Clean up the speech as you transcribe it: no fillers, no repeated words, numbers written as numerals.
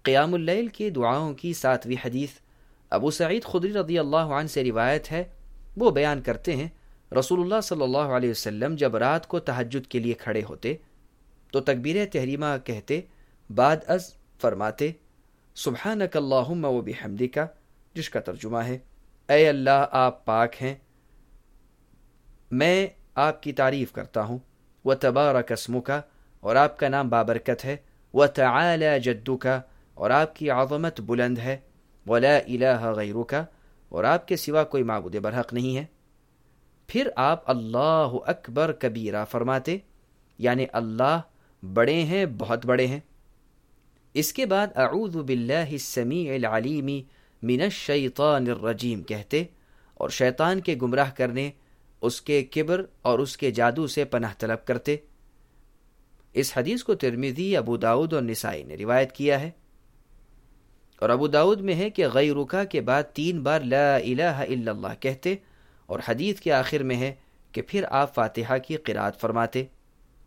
قیام اللیل کی دعاؤں کی 7ویں حدیث ابو سعید خدری رضی اللہ عنہ سے روایت ہے. وہ بیان کرتے ہیں رسول اللہ صلی اللہ علیہ وسلم جب رات کو تہجد کے لیے کھڑے ہوتے تو تکبیر تحریمہ کہتے، بعد از فرماتے سبحانک اللہم و بحمدک، جس کا ترجمہ ہے اے اللہ آپ پاک ہیں، میں آپ کی تعریف کرتا ہوں، وتبارک اسمک، اور آپ کا نام بابرکت ہے، وتعالی جدک، اور آپ کی عظمت بلند ہے، ولا الہ غیرک، اور آپ کے سوا کوئی معبود برحق نہیں ہے. پھر آپ اللہ اکبر کبیرہ فرماتے، یعنی اللہ بڑے ہیں، بہت بڑے ہیں. اس کے بعد اعوذ باللہ السمیع العلیم من الشیطان الرجیم کہتے اور شیطان کے گمراہ کرنے، اس کے کبر اور اس کے جادو سے پناہ طلب کرتے. اس حدیث کو ترمذی، ابو داؤد اور نسائی نے روایت کیا ہے، اور ابو داؤد میں ہے کہ غیرکا کے بعد 3 بار لا الہ الا اللہ کہتے، اور حدیث کے آخر میں ہے کہ پھر آپ فاتحہ کی قرأت فرماتے.